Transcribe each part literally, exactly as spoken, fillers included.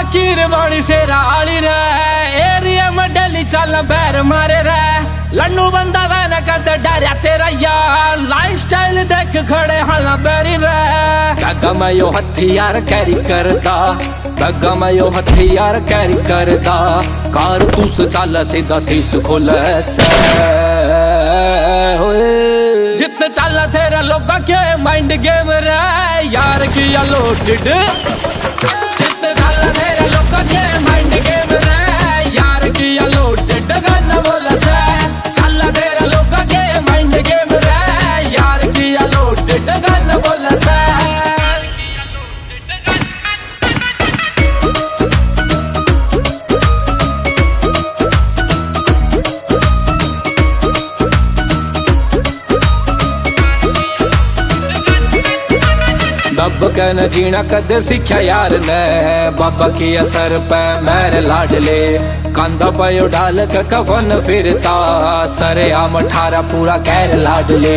फकीर वाली शेरा आली रे एरिया में डेली चल बैर मारे रे लन्नू बंदा वैन कद डरिया तेरा यार लाइफ स्टाइल देख खड़े हाला बैरी रे गगा मैं यो हथियार कैरी करदा गगा मैं यो हथियार कैरी करदा कार तूस चल सीधा शीश खोले से जितने चल तेरे लोग के माइंड गेम रे यार की लोडेड जितने चल तेरे लोग के माइंड गेम रे यार की लोडेड गाना बोला से चल तेरे लोग के माइंड गेम रे यार की लोडेड गाना बोला से दब के न जीना कद सिख्या यार ने बाबा की असर पे मेरे लाडले कंधा पयो डाल के कफन फिरता सरे आम ठारा पूरा कैर लाडले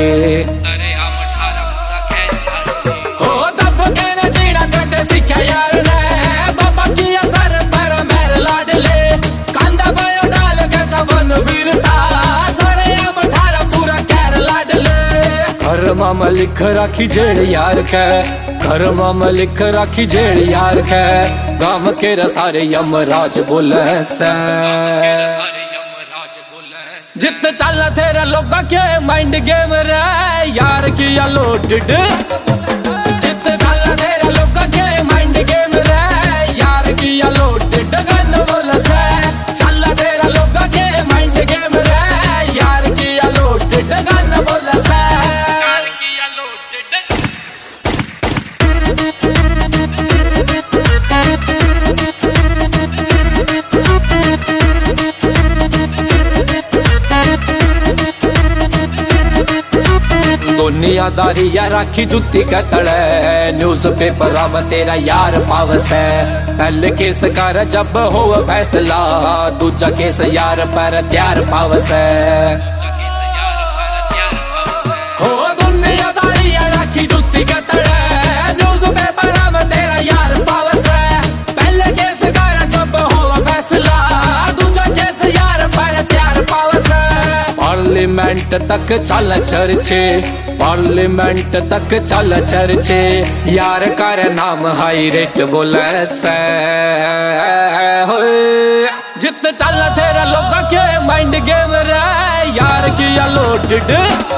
हो दब के न जीना कद सिख्या यार ने बाबा की असर पर मेरे लाडले कंधा पयो डाल के कफन फिरता सरे आम ठारा पूरा कैर लाडले घर मामा लिख राखी जेड़ यार के घर मामा लिख राखी जेड़ यार के गाम के सारे यमराज बोले से जितने चल तेरे लोग के माइंड गेम रे यार की लोडेड जितने चल तेरे लोग के माइंड गेम रे यार की लोडेड गाना बोले से चल तेरे लोग के माइंड गेम रे यार की लोडेड गाना बोले से दुनियादारी या राखी जुत्ती कतड़े न्यूज पेपर में तेरा यार पावस है पहले केस कर जब हो फैसला दूजा केस यार पर त्यार पावस है हो दुनियादारी या राखी जुत्ती कतड़े न्यूज पेपर में तेरा यार पावस है पहले केस कर जब हो फैसला दूजा केस यार पर त्यार पावस है पार्लियामेंट तक चल चर्चे पार्लियामेंट तक चल चर्चे यार कर नाम हाई रेट बोले से जितने चल तेरे लोग के माइंड गेम रे यार की लोडेड